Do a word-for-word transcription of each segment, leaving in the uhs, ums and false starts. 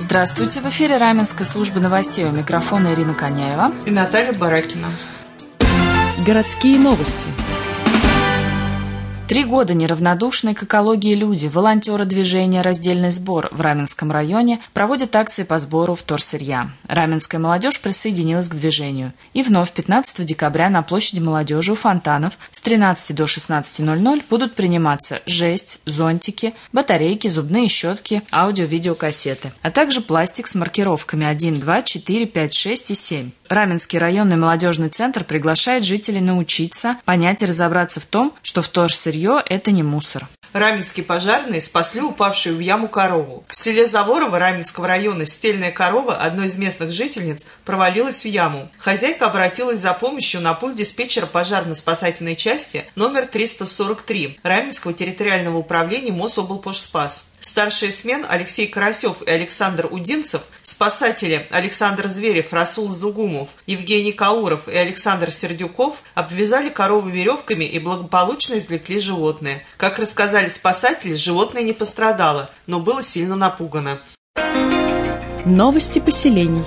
Здравствуйте! В эфире Раменская служба новостей. У микрофона Ирина Коняева и Наталья Баракина. Городские новости. Три года неравнодушные к экологии люди, волонтеры движения «Раздельный сбор» в Раменском районе проводят акции по сбору вторсырья. Раменская молодежь присоединилась к движению. И вновь пятнадцатого декабря на площади молодежи у фонтанов с тринадцати до шестнадцати ноль-ноль будут приниматься жесть, зонтики, батарейки, зубные щетки, аудио-видеокассеты, а также пластик с маркировками один, два, четыре, пять, шесть и семь. Раменский районный молодежный центр приглашает жителей научиться, понять и разобраться в том, что вторсырье – это не мусор. Раменские пожарные спасли упавшую в яму корову. В селе Заворово Раменского района стельная корова одной из местных жительниц провалилась в яму. Хозяйка обратилась за помощью на пульт диспетчера пожарно-спасательной части номер триста сорок три Раменского территориального управления Мособлпожспас. Старшие смен Алексей Карасев и Александр Удинцев, спасатели Александр Зверев, Расул Зугумов, Евгений Кауров и Александр Сердюков обвязали корову веревками и благополучно извлекли животное. Как рассказали спасатели, животное не пострадало, но было сильно напугано. Новости поселений.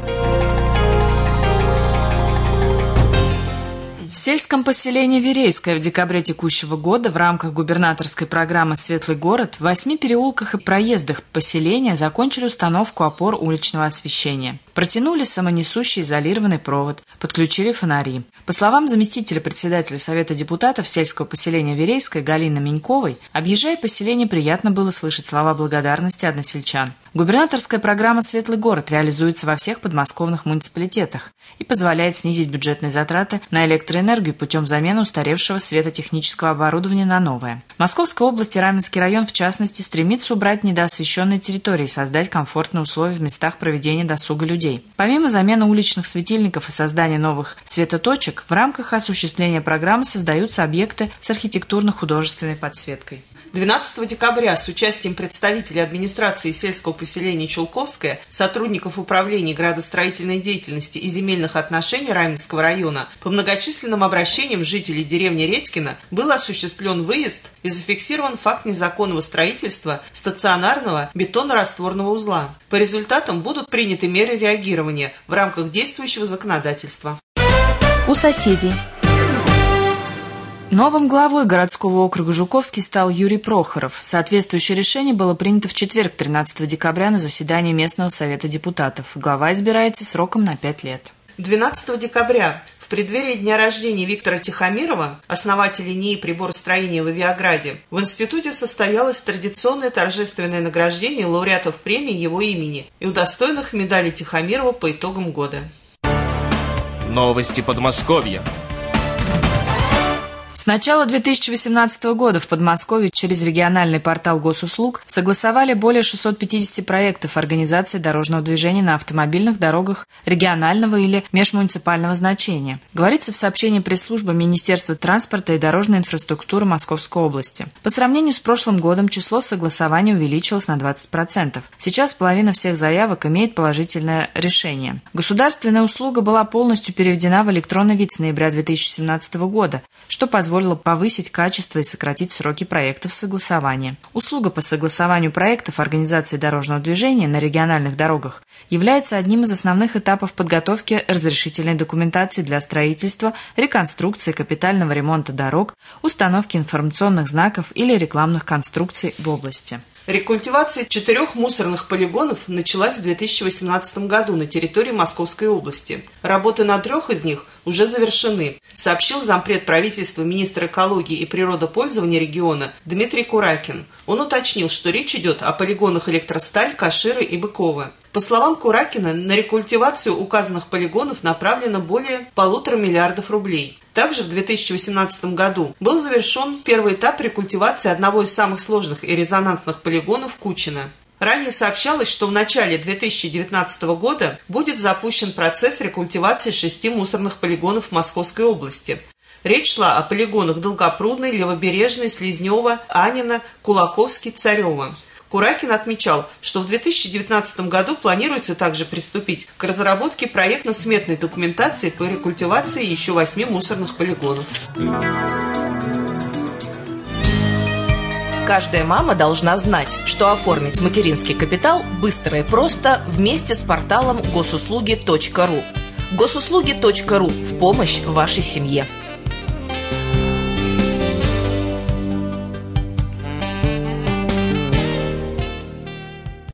В сельском поселении Верейское в декабре текущего года в рамках губернаторской программы «Светлый город» в восьми переулках и проездах поселения закончили установку опор уличного освещения. Протянули самонесущий изолированный провод, подключили фонари. По словам заместителя председателя Совета депутатов сельского поселения Верейское Галины Меньковой, объезжая поселение, приятно было слышать слова благодарности односельчан. Губернаторская программа «Светлый город» реализуется во всех подмосковных муниципалитетах и позволяет снизить бюджетные затраты на электроэнергию путем замены устаревшего светотехнического оборудования на новое. В Московской области Раменский район, в частности, стремится убрать недоосвещенные территории и создать комфортные условия в местах проведения досуга людей. Помимо замены уличных светильников и создания новых светоточек, в рамках осуществления программы создаются объекты с архитектурно-художественной подсветкой. двенадцатого декабря с участием представителей администрации сельского поселения Чулковское, сотрудников управления градостроительной деятельности и земельных отношений Раменского района, по многочисленным обращениям жителей деревни Редькино был осуществлен выезд и зафиксирован факт незаконного строительства стационарного бетонорастворного узла. По результатам будут приняты меры реагирования в рамках действующего законодательства. У соседей. Новым главой городского округа Жуковский стал Юрий Прохоров. Соответствующее решение было принято в четверг, тринадцатого декабря, на заседании местного совета депутатов. Глава избирается сроком на пять лет. двенадцатого декабря, в преддверии дня рождения Виктора Тихомирова, основателя НИИ приборостроения в Авиаграде, в институте состоялось традиционное торжественное награждение лауреатов премии его имени и удостоенных медали Тихомирова по итогам года. Новости Подмосковья. С начала две тысячи восемнадцатого года в Подмосковье через региональный портал госуслуг согласовали более шестисот пятидесяти проектов организации дорожного движения на автомобильных дорогах регионального или межмуниципального значения, говорится в сообщении пресс-службы Министерства транспорта и дорожной инфраструктуры Московской области. По сравнению с прошлым годом число согласований увеличилось на двадцать процентов. Сейчас половина всех заявок имеет положительное решение. Государственная услуга была полностью переведена в электронный вид с ноября две тысячи семнадцатого года, что позволило позволило повысить качество и сократить сроки проектов согласования. Услуга по согласованию проектов организации дорожного движения на региональных дорогах является одним из основных этапов подготовки разрешительной документации для строительства, реконструкции, капитального ремонта дорог, установки информационных знаков или рекламных конструкций в области. Рекультивация четырех мусорных полигонов началась в две тысячи восемнадцатом году на территории Московской области. Работы на трех из них уже завершены, сообщил зампред правительства министр экологии и природопользования региона Дмитрий Куракин. Он уточнил, что речь идет о полигонах Электросталь, Каширы и Быкова. По словам Куракина, на рекультивацию указанных полигонов направлено более полутора миллиардов рублей. Также в две тысячи восемнадцатом году был завершен первый этап рекультивации одного из самых сложных и резонансных полигонов Кучино. Ранее сообщалось, что в начале две тысячи девятнадцатого года будет запущен процесс рекультивации шести мусорных полигонов Московской области. Речь шла о полигонах Долгопрудный, Левобережный, Слизнево, Анина, Кулаковский, Царево. Куракин отмечал, что в две тысячи девятнадцатом году планируется также приступить к разработке проектно-сметной документации по рекультивации еще восьми мусорных полигонов. Каждая мама должна знать, что оформить материнский капитал быстро и просто вместе с порталом госуслуги точка ру. госуслуги точка ру в помощь вашей семье.